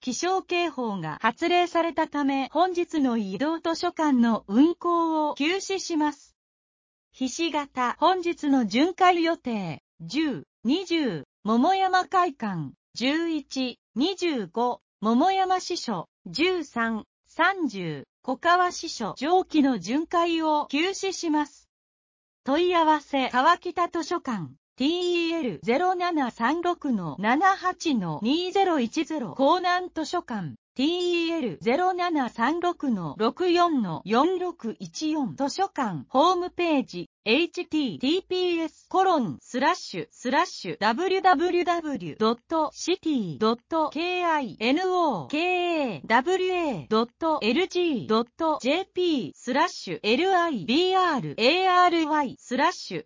気象警報が発令されたため、本日の移動図書館の運行を休止します。ひし形、本日の巡回予定、10、20、桃山会館、11、25、桃山支所、13、30、小川支所、上記の巡回を休止します。問い合わせ、川北図書館、TEL0736-78-2010 江南図書館、TEL0736-64-4614 図書館、ホームページ、https://www.city.kinokawa.lg.jp/libry/